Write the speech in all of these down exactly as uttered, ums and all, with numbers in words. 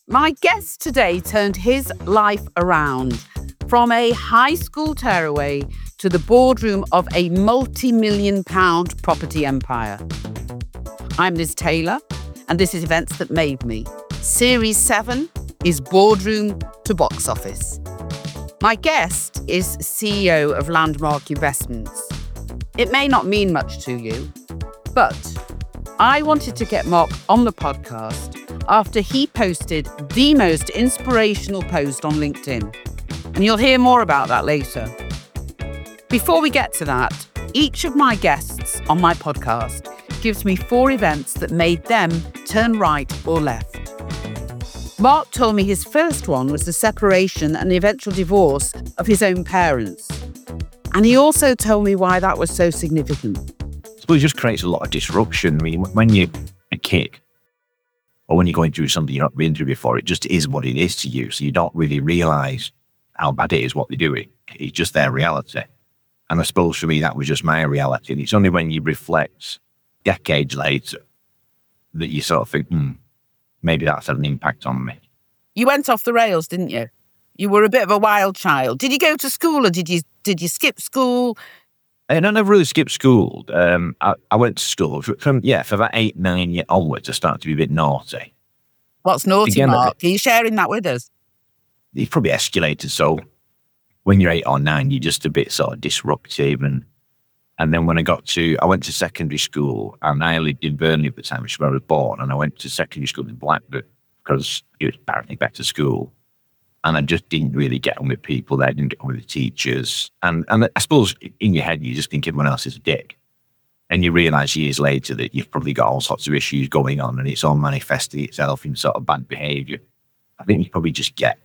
My guest today turned his life around from a high school tearaway to the boardroom of a multi-million pound property empire. I'm Liz Taylor, and this is Events That Made Me. Series seven is Boardroom to Box Office. My guest is C E O of Landmark Investments. It may not mean much to you, but I wanted to get Mark on the podcast after he posted the most inspirational post on LinkedIn. And you'll hear more about that later. Before we get to that, each of my guests on my podcast gives me four events that made them turn right or left. Mark told me his first one was the separation and the eventual divorce of his own parents. And he also told me why that was so significant. So it just creates a lot of disruption. I mean, when you're a kid, or when you're going through something you've not been through before, it just is what it is to you. So you don't really realise how bad it is what they're doing. It's just their reality. And I suppose for me, that was just my reality. And it's only when you reflect decades later that you sort of think, hmm, maybe that's had an impact on me. You went off the rails, didn't you? You were a bit of a wild child. Did you go to school or did you did you skip school? I never really skipped school. Um, I, I went to school from, yeah, for about eight, nine years onwards, I started to be a bit naughty. What's naughty, Again, Mark? Are you sharing that with us? You've probably escalated. So when you're eight or nine, you're just a bit sort of disruptive. And and then when I got to, I went to secondary school, and I lived in Burnley at the time, which is where I was born. And I went to secondary school in Blackburn because it was apparently better school. And I just didn't really get on with people there, didn't get on with the teachers. And and I suppose in your head, you just think everyone else is a dick. And you realise years later that you've probably got all sorts of issues going on and it's all manifesting itself in sort of bad behaviour. I think you probably just get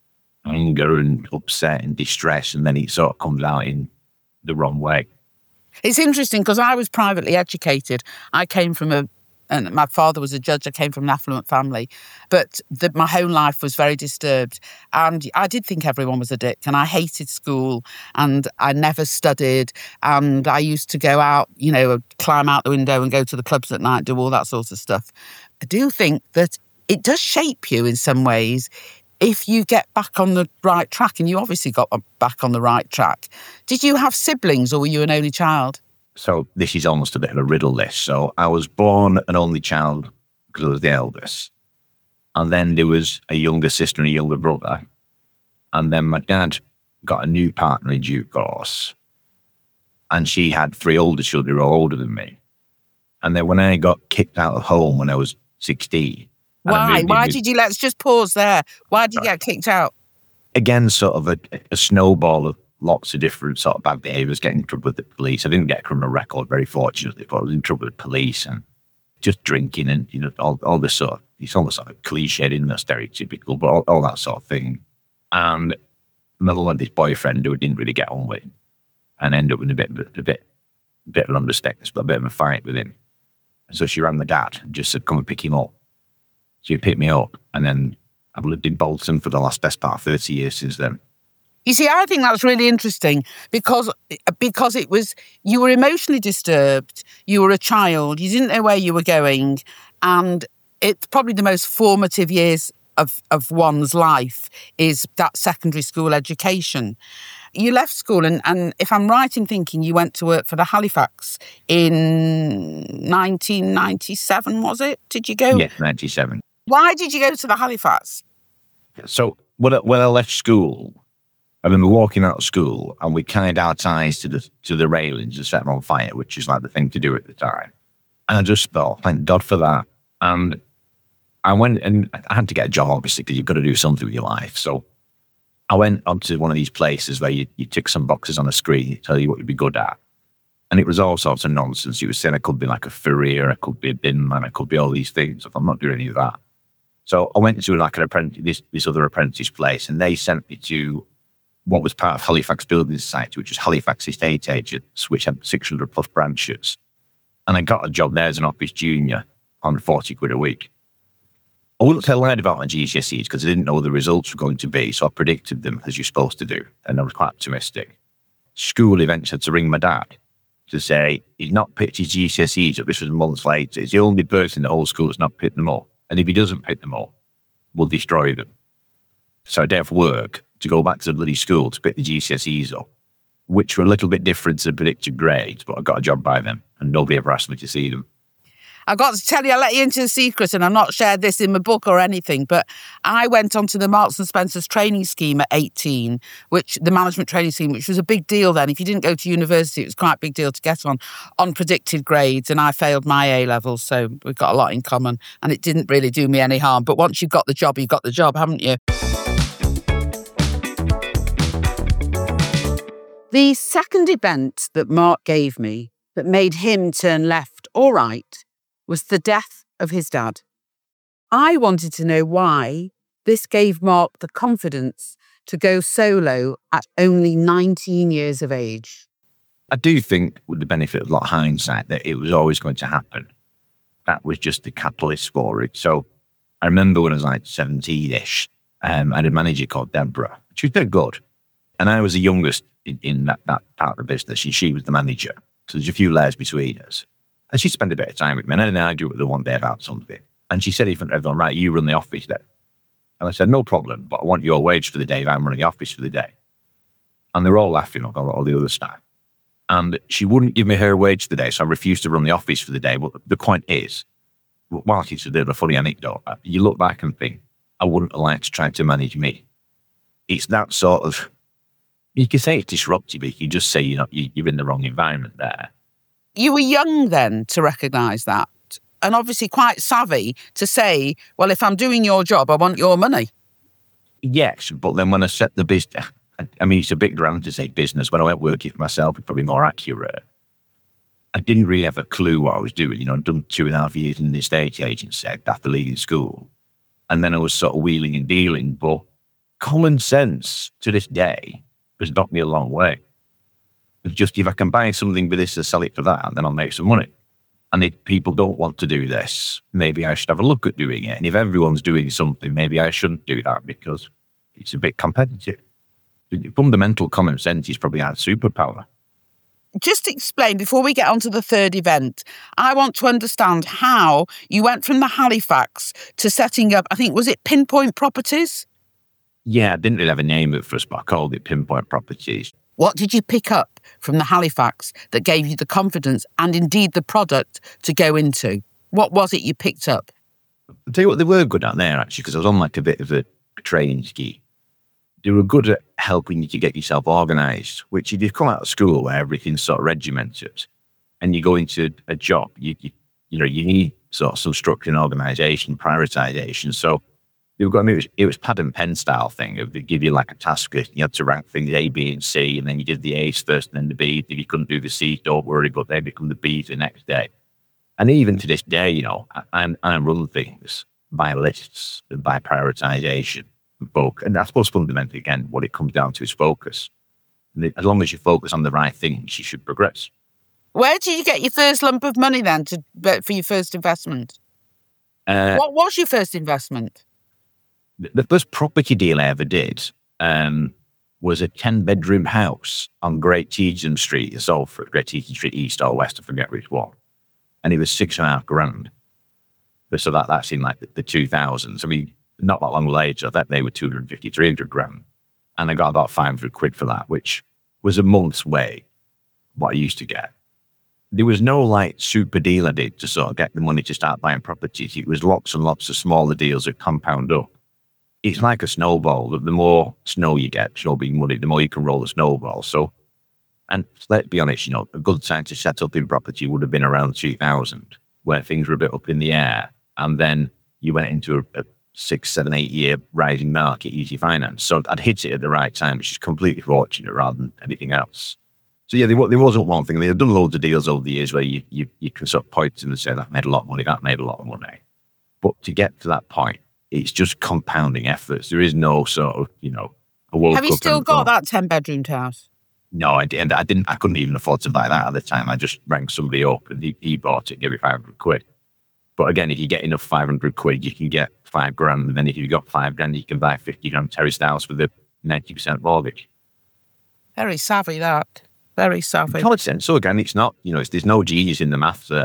anger and upset and distress, and then it sort of comes out in the wrong way. It's interesting because I was privately educated. I came from a And my father was a judge. I came from an affluent family. But the, my whole life was very disturbed. And I did think everyone was a dick. And I hated school. And I never studied. And I used to go out, you know, climb out the window and go to the clubs at night, do all that sort of stuff. I do think that it does shape you in some ways if you get back on the right track. And you obviously got back on the right track. Did you have siblings or were you an only child? So this is almost a bit of a riddle, this. So I was born an only child because I was the eldest. And then there was a younger sister and a younger brother. And then my dad got a new partner in due course. And she had three older children who were older than me. And then when I got kicked out of home when I was sixteen. Why? Why did you, let's just pause there. Why did you get kicked out? Again, sort of a, a snowball of lots of different sort of bad behaviours, getting in trouble with the police. I didn't get a criminal record, very fortunately, but I was in trouble with the police and just drinking and, you know, all, all this sort of, it's almost sort of cliched in there, stereotypical, but all, all that sort of thing. And another one, this boyfriend who I didn't really get on with and ended up in a bit, a bit, a bit of an understatement, but a bit of a fight with him. And so she rang my dad and just said, come and pick him up. So he picked me up, and then I've lived in Bolton for the last best part of thirty years since then. You see, I think that's really interesting because because it was, you were emotionally disturbed, you were a child, you didn't know where you were going, and it's probably the most formative years of, of one's life is that secondary school education. You left school and, and if I'm right in thinking, you went to work for the Halifax in nineteen ninety-seven, was it? Did you go? Yeah, ninety-seven. Why did you go to the Halifax? So when I, when I left school, I remember walking out of school and we tied our ties to the to the railings and set them on fire, which is like the thing to do at the time. And I just thought, thank God for that. And I went and I had to get a job, obviously, because you've got to do something with your life. So I went onto one of these places where you, you tick some boxes on a screen, tell you what you'd be good at. And it was all sorts of nonsense. You were saying I could be like a furrier, I could be a bin man, I could be all these things. I'm not doing any of that. So I went to like an apprentice, this, this other apprentice place, and they sent me to what was part of Halifax Building Society, which was Halifax Estate Agents, which had six hundred plus branches. And I got a job there as an office junior on forty quid a week. I wouldn't tell learned about my G C S Es because I didn't know what the results were going to be, so I predicted them as you're supposed to do, and I was quite optimistic. School eventually had to ring my dad to say he's not picked his G C S Es up. This was months later. He's the only person in the whole school that's not picked them up. And if he doesn't pick them up, will destroy them. So a day off work to go back to the bloody school to pick the G C S Es up, which were a little bit different to predicted grades, but I got a job by them and nobody ever asked me to see them. I've got to tell you, I let you into a secret, and I've not shared this in my book or anything, but I went onto the Marks and Spencer's training scheme at eighteen, which the management training scheme, which was a big deal then. If you didn't go to university, it was quite a big deal to get on, on predicted grades, and I failed my A-levels, so we've got a lot in common, and it didn't really do me any harm. But once you've got the job, you've got the job, haven't you? The second event that Mark gave me that made him turn left or right was the death of his dad. I wanted to know why this gave Mark the confidence to go solo at only nineteen years of age. I do think, with the benefit of a lot of hindsight, that it was always going to happen. That was just the catalyst for it. So I remember when I was like seventeen-ish, um, I had a manager called Deborah. She was very good. And I was the youngest in, in that, that part of the business, and she was the manager. So there's a few layers between us. And she spent a bit of time with me, and then I do it the one day about something. And she said in front of everyone, right, you run the office then. And I said, no problem, but I want your wage for the day if I'm running the office for the day. And they were all laughing, like all the other staff. And she wouldn't give me her wage for the day, so I refused to run the office for the day. But the point is, whilst it's a bit of a funny anecdote, you look back and think, I wouldn't have liked to try to manage me. It's that sort of, you can say it's disruptive, but you can just say, you know, you're in the wrong environment there. You were young then to recognise that, and obviously quite savvy to say, well, if I'm doing your job, I want your money. Yes, but then when I set the business, I mean, it's a bit grand to say business. When I went working for myself, it's probably more accurate. I didn't really have a clue what I was doing. You know, I'd done two and a half years in the estate agency after leaving school. And then I was sort of wheeling and dealing. But common sense to this day has got me a long way. It's just, if I can buy something with this and sell it for that, then I'll make some money. And if people don't want to do this, maybe I should have a look at doing it. And if everyone's doing something, maybe I shouldn't do that because it's a bit competitive. Fundamental common sense is probably our superpower. Just explain, before we get on to the third event, I want to understand how you went from the Halifax to setting up, I think, was it Pinpoint Properties? Yeah, I didn't really have a name at first, but I called it Pinpoint Properties. What did you pick up from the Halifax that gave you the confidence and indeed the product to go into? What was it you picked up? I'll tell you what they were good at there, actually, because I was on like a bit of a training ski. They were good at helping you to get yourself organised, which if you come out of school where everything's sort of regimented and you go into a job, you, you, you know, you need sort of some structure and organisation, prioritisation. So they were going, it was, it was pad and pen style thing. They give you like a task, you had to rank things A, B, and C, and then you did the A's first and then the B's. If you couldn't do the C's, don't worry, but they become the B's the next day. And even to this day, you know, I, I run things by lists and by prioritisation. Book. And I suppose fundamentally, again, what it comes down to is focus. And as long as you focus on the right things, you should progress. Where did you get your first lump of money then to, for your first investment? Uh, what was your first investment? The first property deal I ever did um, was a ten-bedroom house on Great Teagan Street in Salford, Great Teagan Street East or West, I forget which one. And it was six and a half grand. So that, that's in like the, the two thousands. I mean, not that long later, I think they were two hundred fifty, three hundred grand. And I got about five hundred quid for that, which was a month's way what I used to get. There was no like super deal I did to sort of get the money to start buying properties. It was lots and lots of smaller deals that compound up. It's like a snowball. The more snow you get, snow being money, the more you can roll the snowball. So, and let's be honest, you know, a good time to set up in property would have been around two thousand, where things were a bit up in the air. And then you went into a, a six, seven, eight year rising market, easy finance. So I'd hit it at the right time, which is completely fortunate rather than anything else. So yeah, there, there wasn't one thing. They've done loads of deals over the years where you, you, you can sort of point to them and say, that made a lot of money, that made a lot of money. But to get to that point, it's just compounding efforts. There is no sort of, you know, a World Have Cup you still got that ten-bedroom house? No, I didn't. I didn't. I couldn't even afford to buy that at the time. I just rang somebody up and he, he bought it, gave me five hundred quid. But again, if you get enough five hundred quid, you can get five grand. And then if you've got five grand, you can buy fifty grand terraced house with a ninety percent mortgage. Very savvy, that. Very savvy. Common sense. So again, it's not, you know, it's, there's no genius in the maths there.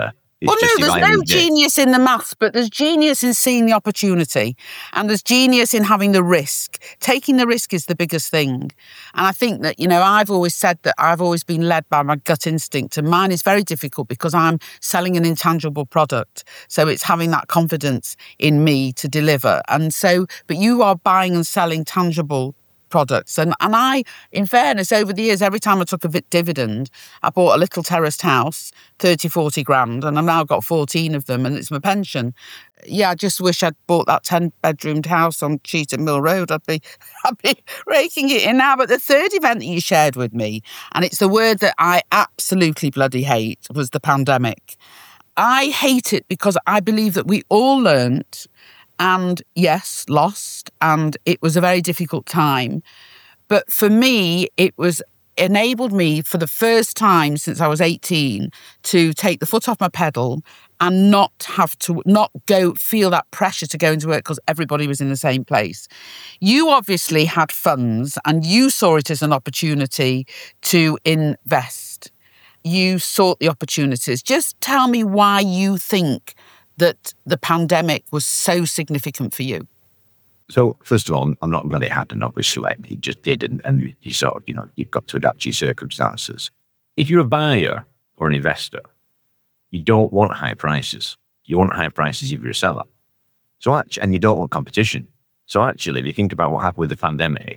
It's well, just no, there's divine, no isn't it? genius in the maths, but there's genius in seeing the opportunity, and there's genius in having the risk. Taking the risk is the biggest thing. And I think that, you know, I've always said that I've always been led by my gut instinct, and mine is very difficult because I'm selling an intangible product. So it's having that confidence in me to deliver. And so, but you are buying and selling tangible products. And and I, in fairness, over the years, every time I took a dividend, I bought a little terraced house, thirty, forty grand, and I've now got fourteen of them, and it's my pension. Yeah, I just wish I'd bought that ten-bedroomed house on Cheetham Mill Road. I'd be, I'd be raking it in now. But the third event that you shared with me, and it's the word that I absolutely bloody hate, was the pandemic. I hate it because I believe that we all learnt and, yes, lost, and it was a very difficult time. But for me, it was enabled me for the first time since I was eighteen to take the foot off my pedal and not have to, not go feel that pressure to go into work because everybody was in the same place. You obviously had funds and you saw it as an opportunity to invest. You sought the opportunities. Just tell me why you think that the pandemic was so significant for you. So, first of all, I'm not glad it happened, obviously. It just did, and, and you sort of, you know, you've got to adapt to your circumstances. If you're a buyer or an investor, you don't want high prices. You want high prices if you're a seller. So, actually, and you don't want competition. So, actually, if you think about what happened with the pandemic,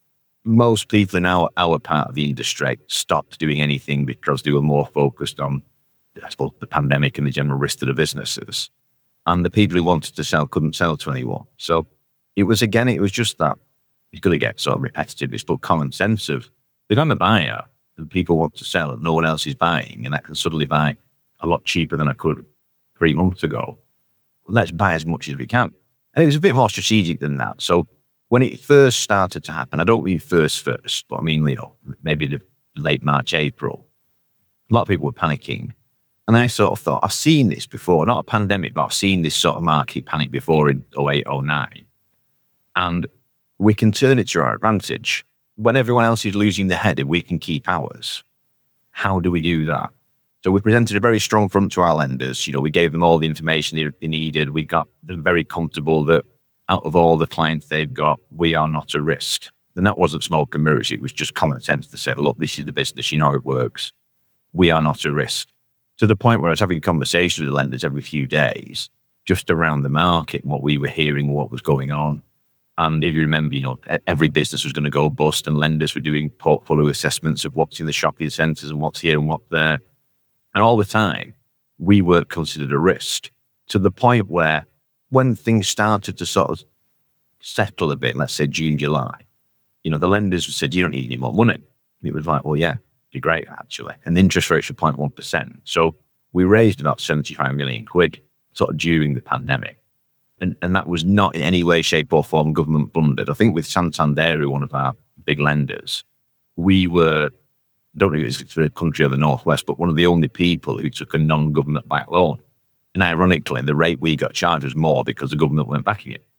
most people in our, our part of the industry stopped doing anything because they were more focused on, I suppose, the pandemic and the general risk to the businesses. And the people who wanted to sell couldn't sell to anyone. So it was, again, it was just that, you're going to get sort of repetitive, this but common sense of, if I'm a buyer and people want to sell and no one else is buying, and I can suddenly buy a lot cheaper than I could three months ago, well, let's buy as much as we can. And it was a bit more strategic than that. So when it first started to happen, I don't mean first first, but I mean, you know, maybe the late March, April, a lot of people were panicking. And I sort of thought, I've seen this before, not a pandemic, but I've seen this sort of market panic before in oh eight, oh nine. And we can turn it to our advantage. When everyone else is losing their head, if we can keep ours, how do we do that? So we presented a very strong front to our lenders. You know, we gave them all the information they, they needed. We got them very comfortable that out of all the clients they've got, we are not a risk. And that wasn't smoke and mirrors. It was just common sense to say, look, this is the business, you know how it works. We are not a risk. To the point where I was having conversations with the lenders every few days, just around the market, what we were hearing, what was going on. And if you remember, you know, every business was going to go bust, and lenders were doing portfolio assessments of what's in the shopping centres and what's here and what there. And all the time, we were considered a risk, to the point where when things started to sort of settle a bit, let's say June, July, you know, the lenders said, you don't need any more money. And it was like, well, yeah. Be great, actually. And the interest rates were zero point one percent. So we raised about seventy-five million quid sort of during the pandemic. And and that was not in any way, shape or form government funded. I think with Santander, one of our big lenders, we were, I don't know if it's for a country of the Northwest, but one of the only people who took a non-government backed loan. And ironically, the rate we got charged was more because the government weren't backing it.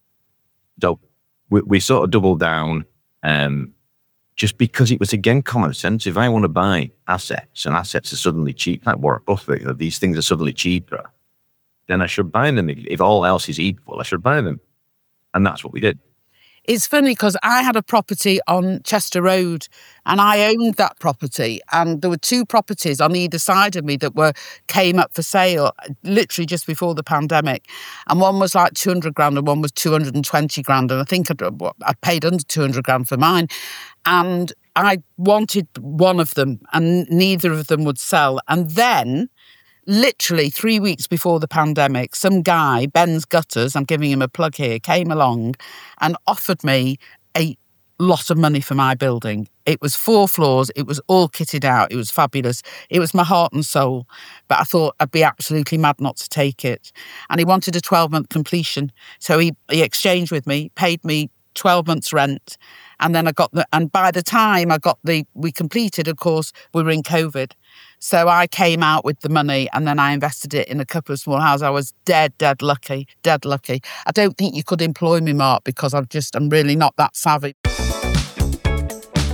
So we, we sort of doubled down, um, just because it was, again, common sense. If I want to buy assets and assets are suddenly cheap, like Warren Buffett, you know, these things are suddenly cheaper, then I should buy them. If all else is equal, I should buy them. And that's what we did. It's funny because I had a property on Chester Road and I owned that property, and there were two properties on either side of me that were came up for sale literally just before the pandemic. And one was like two hundred grand and one was two hundred twenty grand. And I think I'd, I paid under two hundred grand for mine. And I wanted one of them and neither of them would sell. And then literally three weeks before the pandemic, some guy, Ben's Gutters, I'm giving him a plug here, came along and offered me a lot of money for my building. It was four floors. It was all kitted out. It was fabulous. It was my heart and soul. But I thought I'd be absolutely mad not to take it. And he wanted a twelve-month completion. So he, he exchanged with me, paid me twelve months rent. And then I got the, and by the time I got the, we completed, of course, we were in COVID. So I came out with the money and then I invested it in a couple of small houses. I was dead, dead lucky, dead lucky. I don't think you could employ me, Mark, because I'm just, I'm really not that savvy.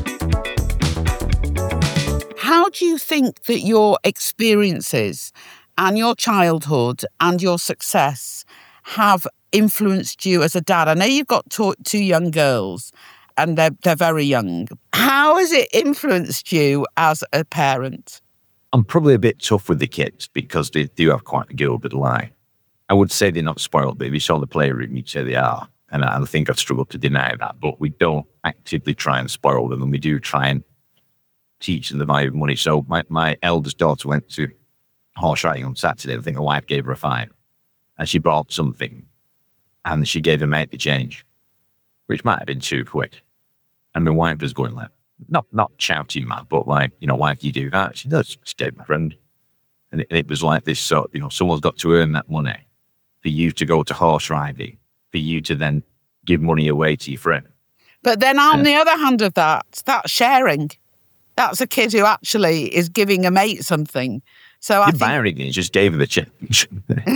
How do you think that your experiences and your childhood and your success have influenced you as a dad? I know you've got two, two young girls and they're, they're very young. How has it influenced you as a parent? I'm probably a bit tough with the kids because they do have quite a good lie. I would say they're not spoiled, but if you saw the playroom, you'd say they are. And I think I've struggled to deny that, but we don't actively try and spoil them, and we do try and teach them the value of money. So my, my eldest daughter went to horse riding on Saturday. I think the wife gave her a five, and she bought something, and she gave her mate the change, which might have been two quid. And my wife was going like, not not shouting mad, but like, you know, why do you do that? She does, she did, my friend. And it, it was like this sort of, you know, someone's got to earn that money for you to go to horse riding, for you to then give money away to your friend. But then on yeah. the other hand of that, that's sharing. That's a kid who actually is giving a mate something. So I think... He just gave him a change.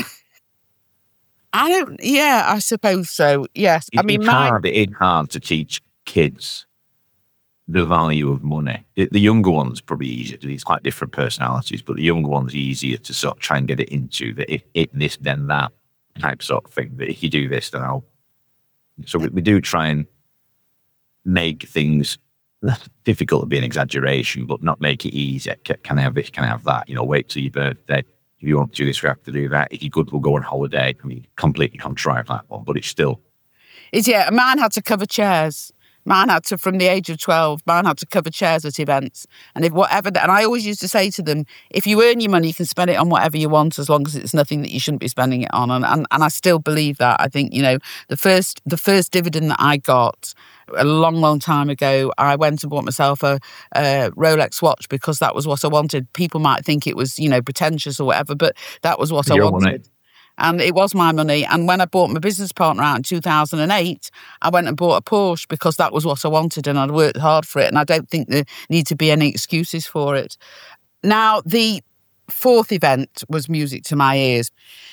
I don't, yeah, I suppose so, yes. It, I mean, it's, my... hard, it's hard to teach kids the value of money. The, the younger ones probably easier. These quite different personalities, but the younger ones easier to sort of try and get it into the if, if this, then that type sort of thing. That if you do this, then I'll... So we, we do try and make things... That's difficult to be an exaggeration, but not make it easy. Can I have this? Can I have that? You know, wait till your birthday. If you want to do this, we have to do that. If you're good, we'll go on holiday. I mean, completely contrive that one, but it's still... It's, yeah, a man had to cover chairs. Man had to, from the age of twelve, man had to cover chairs at events. And if whatever, and I always used to say to them, if you earn your money, you can spend it on whatever you want, as long as it's nothing that you shouldn't be spending it on. And and, and I still believe that. I think, you know, the first the first dividend that I got a long, long time ago, I went and bought myself a, a Rolex watch because that was what I wanted. People might think it was, you know, pretentious or whatever, but that was what Your I wanted. Money. And it was my money. And when I bought my business partner out in two thousand eight, I went and bought a Porsche because that was what I wanted and I'd worked hard for it. And I don't think there need to be any excuses for it. Now, the fourth event was music to my ears.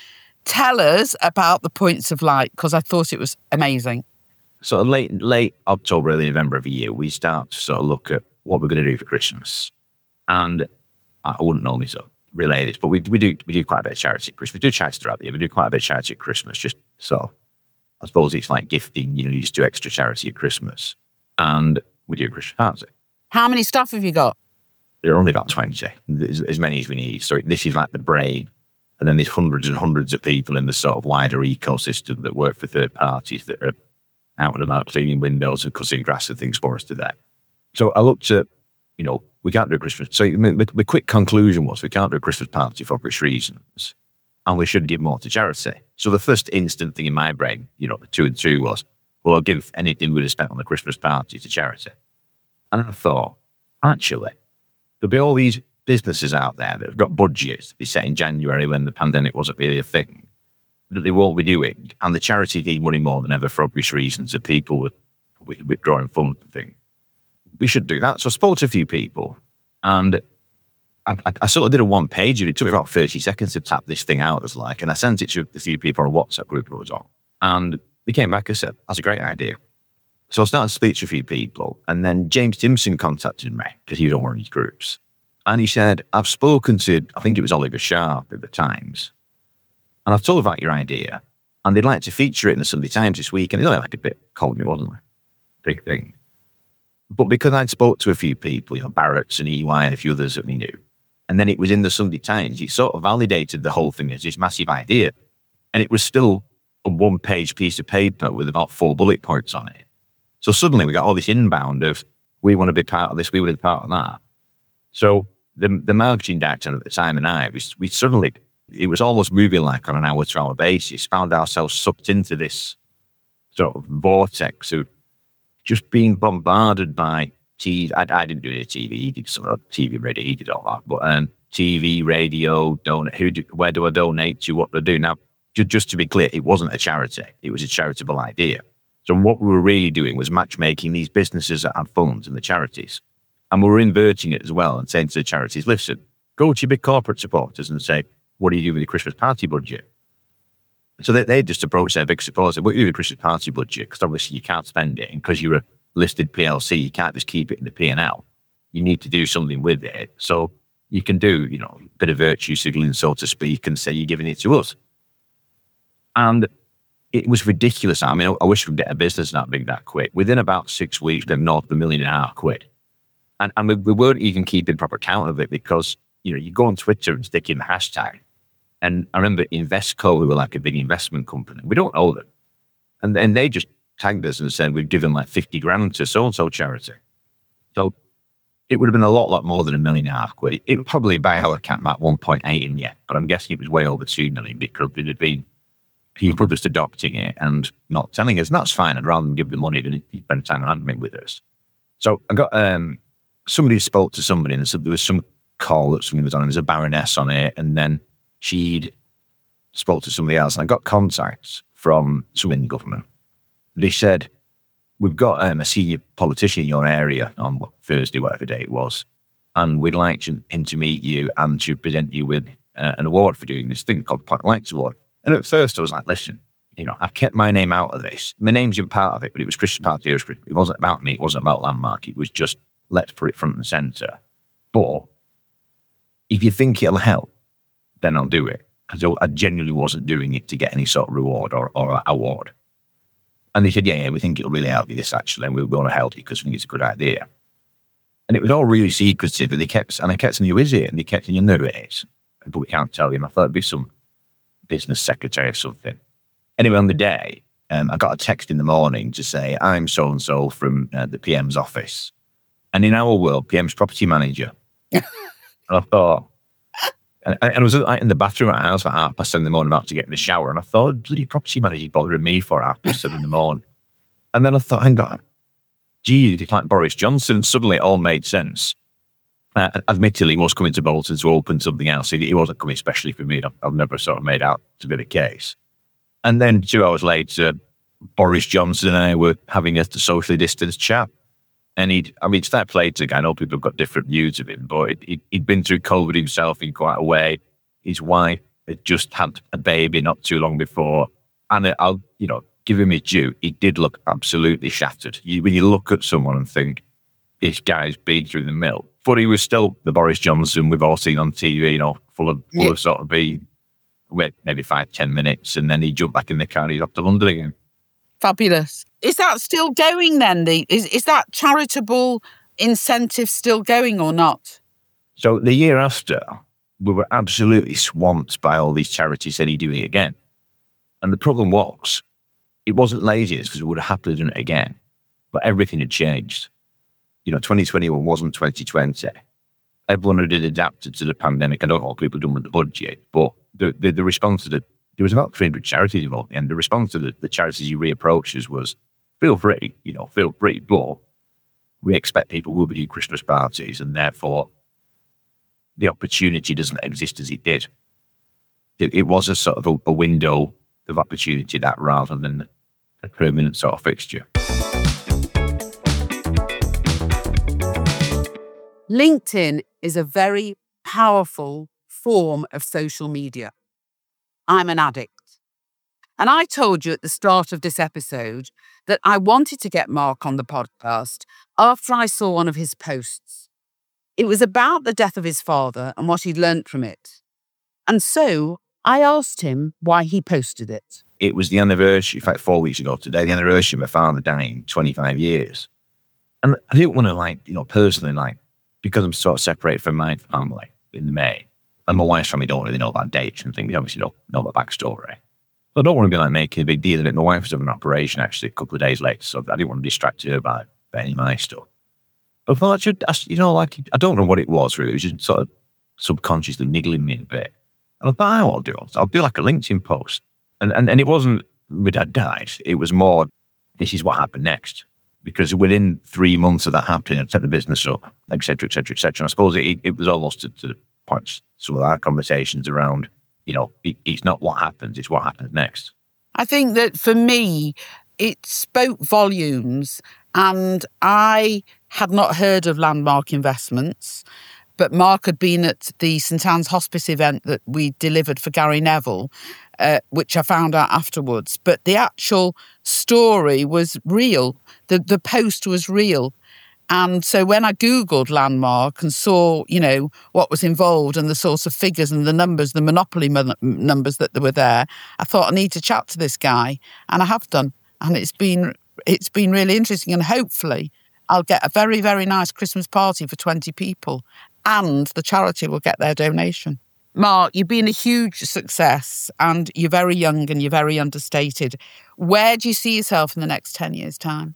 Tell us about the Points of Light, because I thought it was amazing. So late late October, early November every year, we start to sort of look at what we're going to do for Christmas. And I wouldn't normally sort of relay this, but we we do we do quite a bit of charity at Christmas. We do charity throughout the year. We do quite a bit of charity at Christmas. Just so I suppose it's like gifting. You know, you just do extra charity at Christmas, and we do a Christmas party. How many staff have you got? There are only about twenty, as, as many as we need. So this is like the brain, and then there's hundreds and hundreds of people in the sort of wider ecosystem that work for third parties that are out and about cleaning windows and cutting grass and things for us today. So I looked at, you know, we can't do a Christmas. So the, the quick conclusion was we can't do a Christmas party for obvious reasons, and we should give more to charity. So the first instant thing in my brain, you know, the two and two was, well, I'll give anything we'd have spent on the Christmas party to charity. And I thought, actually, there'll be all these businesses out there that have got budgets to be set in January when the pandemic wasn't really a thing, that they won't be doing. And the charity need money more than ever for obvious reasons of people with, with withdrawing funds and things. We should do that. So I spoke to a few people, and I, I, I sort of did a one page, and it took me about thirty seconds to tap this thing out as like, and I sent it to a few people on a WhatsApp group I was on, and they came back and said, that's a great idea. So I started to speak to a few people, and then James Timson contacted me because he was on one of these groups, and he said, I've spoken to, I think it was Oliver Sharp at the Times, and I've told about your idea, and they'd like to feature it in the Sunday Times this week, and it's only like a bit cold, wasn't it? Big thing. But because I'd spoke to a few people, you know, Barrett's and E Y and a few others that we knew, and then it was in the Sunday Times, it sort of validated the whole thing as this massive idea. And it was still a one-page piece of paper with about four bullet points on it. So suddenly we got all this inbound of, we want to be part of this, we want to be part of that. So the the marketing director at the time and I, we, we suddenly, it was almost moving like on an hour-to-hour basis, found ourselves sucked into this sort of vortex of just being bombarded by T V. I, I didn't do any T V. He did some of T V, radio. He did all that. But um, T V, radio, donate. Who? Do, where do I donate to? What do I do? Now, just, just to be clear, it wasn't a charity. It was a charitable idea. So what we were really doing was matchmaking these businesses that had funds and the charities. And we were inverting it as well and saying to the charities, listen, go to your big corporate supporters and say, what do you do with your Christmas party budget? So they, they just approached their big supporters, what do you do with the Christmas party budget? Because obviously you can't spend it. And because you're a listed P L C, you can't just keep it in the P and L. You need to do something with it. So you can do, you know, a bit of virtue signaling, so to speak, and say you're giving it to us. And it was ridiculous. I mean, I wish we'd get a business that big that quick. Within about six weeks, they've north of a million and a half quid. And, and we, we weren't even keeping proper count of it because, you know, you go on Twitter and stick in the hashtag. And I remember Investco, who were like a big investment company. We don't owe them. And then they just tagged us and said, we've given like fifty grand to so-and-so charity. So it would have been a lot, lot more than a million and a half quid. It would probably, by our account, about one point eight in yet. But I'm guessing it was way over two million because it had been people just adopting it and not telling us. And that's fine. I'd rather than give the money than spend time on admin with us. So I got, um, somebody spoke to somebody and said there was some call that somebody was on. There's a baroness on it. And then she'd spoke to somebody else. And I got contacts from someone in the government. They said, we've got um, a senior politician in your area on what, Thursday, whatever day it was, and we'd like to, him to meet you and to present you with uh, an award for doing this thing called the Point Lights Award. And at first I was like, listen, you know, I've kept my name out of this. My name's in part of it, but it was Christian Party. It wasn't about me. It wasn't about Landmark. It was just, let's put it front and centre. But if you think it'll help, then I'll do it. Because I genuinely wasn't doing it to get any sort of reward or, or award. And they said, yeah, yeah, we think it'll really help you this actually, and we want to help you because we think it's a good idea. And it was all really secretive, but they kept, and I kept saying, who is it? And they kept saying, you know who it is, but we can't tell you. And I thought it'd be some business secretary or something. Anyway, on the day, um, I got a text in the morning to say, I'm so-and-so from uh, the P M's office. And in our world, P M's property manager. And I thought, and, and I was like, in the bathroom at our house at half past seven in the morning about to get in the shower. And I thought, bloody property manager bothering me for half past seven in the morning. And then I thought, hang on, gee, it's like Boris Johnson. Suddenly it all made sense. Uh, admittedly, he was coming to Bolton to open something else. He, he wasn't coming especially for me. I've, I've never sort of made out to be the case. And then two hours later, Boris Johnson and I were having a socially distanced chat. And he'd, I mean, it's that play to I know people have got different views of him, but it, it, he'd been through COVID himself in quite a way. His wife had just had a baby not too long before. And I'll, you know, give him his due. He did look absolutely shattered. You, when you look at someone and think, this guy's been through the mill. But he was still the Boris Johnson we've all seen on T V, you know, full of, full yeah. of sort of be, wait, maybe five, ten minutes. And then he jumped back in the car and he's off to London again. Fabulous. Is that still going then? The, is, is that charitable incentive still going or not? So the year after, we were absolutely swamped by all these charities saying he'd do it again. And the problem was, it wasn't laziness because we would have happily done it again. But everything had changed. You know, twenty twenty-one wasn't twenty twenty. Everyone had adapted to the pandemic. I don't know what people done with the budget, but the, the, the response to the, there was about three hundred charities involved. And the response to the, the charities you reapproached us was, feel free, you know, feel free, but we expect people will be doing Christmas parties and therefore the opportunity doesn't exist as it did. It, it was a sort of a, a window of opportunity that rather than a permanent sort of fixture. LinkedIn is a very powerful form of social media. I'm an addict. And I told you at the start of this episode that I wanted to get Mark on the podcast after I saw one of his posts. It was about the death of his father and what he'd learnt from it. And so I asked him why he posted it. It was the anniversary, in fact, four weeks ago today, the anniversary of my father dying, twenty-five years. And I didn't want to, like, you know, personally, like, because I'm sort of separated from my family in May, and my wife's family don't really know about dates and things. They obviously don't know about backstory. So I don't want to be like making a big deal of it. My wife was having an operation actually a couple of days later, so I didn't want to distract her by, by any of my stuff. But I thought, I should, you know, like, I don't know what it was really. It was just sort of subconsciously niggling me a bit. And I thought, oh, I'll do it. I'll do like a LinkedIn post. And, and, and it wasn't my dad died. It was more, this is what happened next. Because within three months of that happening, I set the business up, et cetera, et cetera, et cetera. And I suppose it, it was almost to, to the point, some of our conversations around, you know, it, it's not what happens, it's what happens next. I think that for me, it spoke volumes, and I had not heard of Landmark Investments, but Mark had been at the St Anne's Hospice event that we delivered for Gary Neville, uh, which I found out afterwards. But the actual story was real. The, the post was real. And so when I Googled Landmark and saw, you know, what was involved and the sorts of figures and the numbers, the monopoly mon- numbers that were there, I thought I need to chat to this guy. And I have done. And it's been it's been really interesting. And hopefully I'll get a very, very nice Christmas party for twenty people and the charity will get their donation. Mark, you've been a huge success and you're very young and you're very understated. Where do you see yourself in the next ten years' time?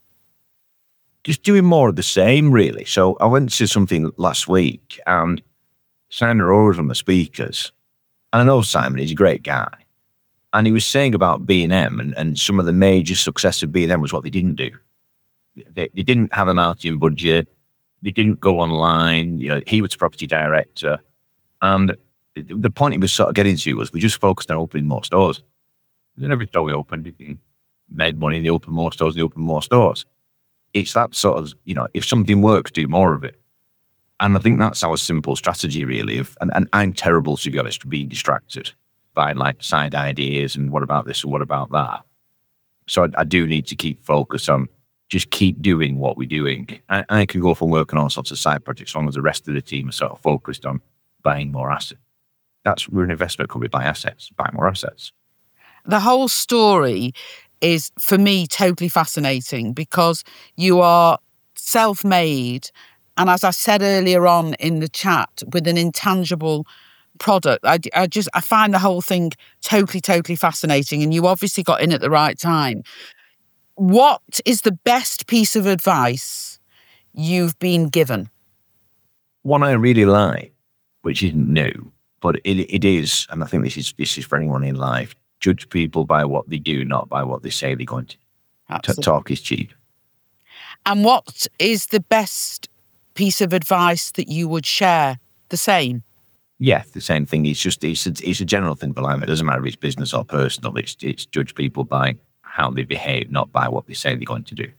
Just doing more of the same, really. So I went to something last week and Simon Rowe was on the speakers. And I know Simon, he's a great guy. And he was saying about B and M and, and some of the major success of B and M was what they didn't do. They, they didn't have a marketing budget. They didn't go online. You know, he was property director. And the point he was sort of getting to was we just focused on opening more stores. And every store we opened, we made money, they opened more stores, they opened more stores. It's that sort of, you know, if something works, do more of it. And I think that's our simple strategy, really. Of, and, and I'm terrible, to be honest, to being distracted by like side ideas and what about this or what about that. So I, I do need to keep focused on just keep doing what we're doing. I, I can go from working on all sorts of side projects as long as the rest of the team are sort of focused on buying more assets. That's, we're an investment company, buy assets, buy more assets. The whole story is, for me, totally fascinating because you are self-made. And as I said earlier on in the chat, with an intangible product, I, I just, I find the whole thing totally, totally fascinating. And you obviously got in at the right time. What is the best piece of advice you've been given? One I really like, which isn't new, but it, it is, and I think this is this is for anyone in life, judge people by what they do, not by what they say they're going to. Absolutely. Talk is cheap. And what is the best piece of advice that you would share? The same? Yeah, the same thing. It's just, it's a, it's a general thing for life. It doesn't matter if it's business or personal. It's, it's judge people by how they behave, not by what they say they're going to do.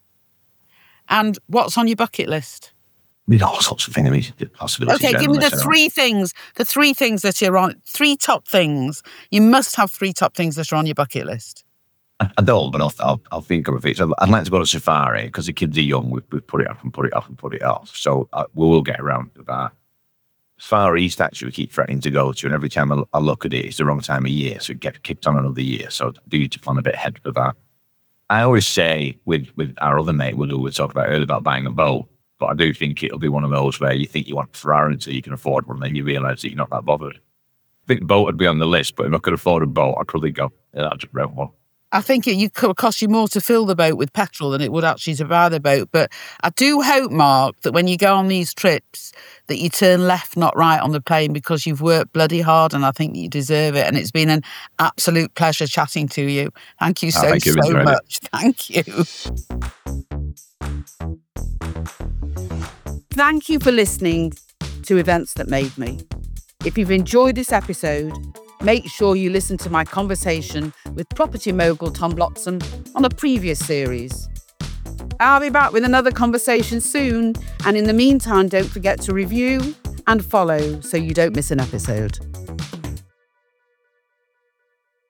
And what's on your bucket list? I mean, all sorts of things. I mean, the possibilities. Okay, give me the three things, the three things that you're on, three top things. You must have three top things that are on your bucket list. I, I don't, but I'll, I'll, I'll think of it. So I'd like to go to safari because the kids are young. We've, we've put it off and put it off and put it off. So uh, we will get around to that. Far East, actually, we keep threatening to go to, and every time I, I look at it, it's the wrong time of year, so it gets kicked on another year. So I do need to plan a bit ahead for that. I always say with, with our other mate, we'll, we'll talk about earlier about buying a boat. But I do think it'll be one of those where you think you want a Ferrari until you can afford one, and then you realise that you're not that bothered. I think boat would be on the list, but if I could afford a boat, I'd probably go, yeah, I'll just rent one. I think it, it could cost you more to fill the boat with petrol than it would actually to buy the boat. But I do hope, Mark, that when you go on these trips, that you turn left, not right on the plane because you've worked bloody hard and I think you deserve it. And it's been an absolute pleasure chatting to you. Thank you so, oh, thank you. so much. It. Thank you. Thank you for listening to Events That Made Me. If you've enjoyed this episode, make sure you listen to my conversation with property mogul Tom Bloxham on a previous series. I'll be back with another conversation soon, and in the meantime, don't forget to review and follow so you don't miss an episode.